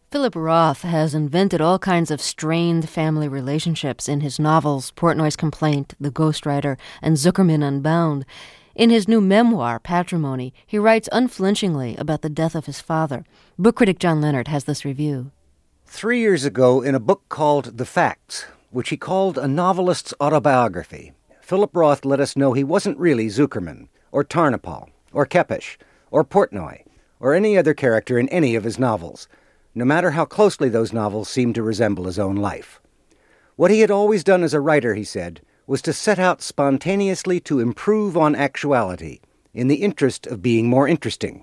Philip Roth has invented all kinds of strained family relationships in his novels Portnoy's Complaint, The Ghostwriter, and Zuckerman Unbound. In his new memoir, Patrimony, he writes unflinchingly about the death of his father. Book critic John Leonard has this review. 3 years ago, in a book called The Facts, which he called a novelist's autobiography, Philip Roth let us know he wasn't really Zuckerman, or Tarnopol, or Kepish, or Portnoy, or any other character in any of his novels, no matter how closely those novels seemed to resemble his own life. What he had always done as a writer, he said, was to set out spontaneously to improve on actuality in the interest of being more interesting.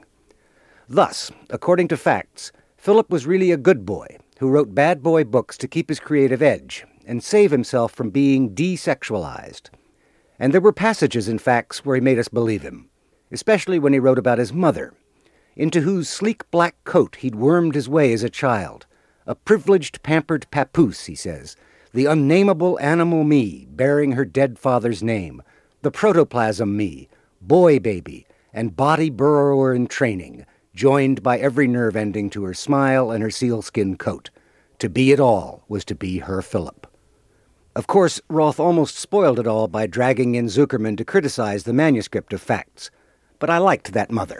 Thus, according to Facts, Philip was really a good boy who wrote bad boy books to keep his creative edge and save himself from being desexualized. And there were passages in Facts where he made us believe him, especially when he wrote about his mother, into whose sleek black coat he'd wormed his way as a child. A privileged, pampered papoose, he says, the unnameable animal me, bearing her dead father's name, the protoplasm me, boy baby, and body burrower in training, joined by every nerve ending to her smile and her sealskin coat. To be it all was to be her Philip. Of course, Roth almost spoiled it all by dragging in Zuckerman to criticize the manuscript of Facts, but I liked that mother.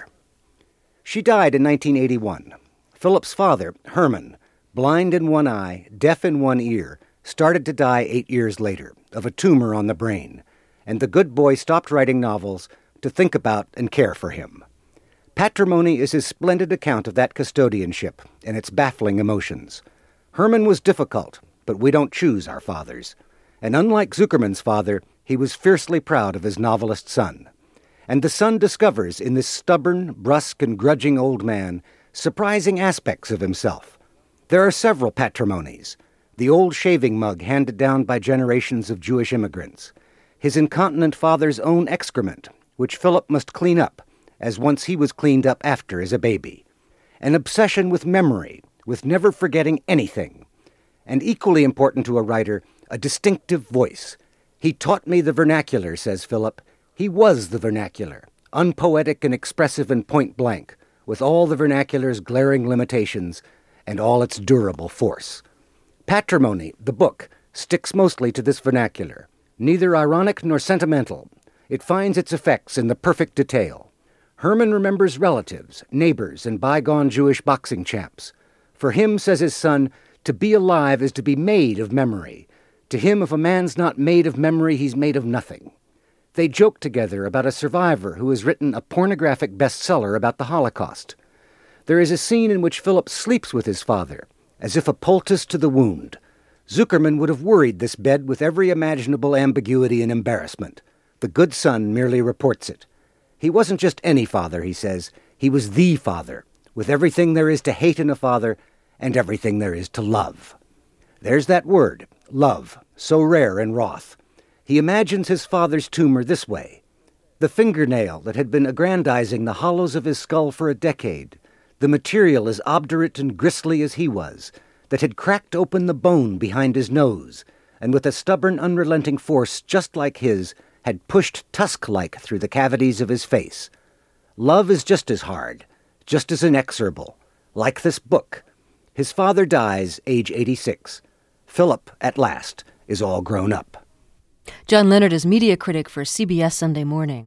She died in 1981. Philip's father, Herman, blind in one eye, deaf in one ear, started to die 8 years later of a tumor on the brain, and the good boy stopped writing novels to think about and care for him. Patrimony is his splendid account of that custodianship and its baffling emotions. Herman was difficult, but we don't choose our fathers. And unlike Zuckerman's father, he was fiercely proud of his novelist son. And the son discovers in this stubborn, brusque, and grudging old man surprising aspects of himself. There are several patrimonies. The old shaving mug handed down by generations of Jewish immigrants. His incontinent father's own excrement, which Philip must clean up, as once he was cleaned up after as a baby. An obsession with memory, with never forgetting anything. And equally important to a writer, a distinctive voice. He taught me the vernacular, says Philip. He was the vernacular, unpoetic and expressive and point-blank, with all the vernacular's glaring limitations and all its durable force. Patrimony, the book, sticks mostly to this vernacular, neither ironic nor sentimental. It finds its effects in the perfect detail. Herman remembers relatives, neighbors, and bygone Jewish boxing champs. For him, says his son, to be alive is to be made of memory. To him, if a man's not made of memory, he's made of nothing. They joke together about a survivor who has written a pornographic bestseller about the Holocaust. There is a scene in which Philip sleeps with his father, as if a poultice to the wound. Zuckerman would have worried this bed with every imaginable ambiguity and embarrassment. The good son merely reports it. He wasn't just any father, he says. He was the father, with everything there is to hate in a father and everything there is to love. There's that word, love, so rare in Roth. He imagines his father's tumor this way. The fingernail that had been aggrandizing the hollows of his skull for a decade, the material as obdurate and gristly as he was, that had cracked open the bone behind his nose, and with a stubborn, unrelenting force just like his, had pushed tusk-like through the cavities of his face. Love is just as hard, just as inexorable, like this book. His father dies, age 86. Philip, at last, is all grown up. John Leonard is media critic for CBS Sunday Morning.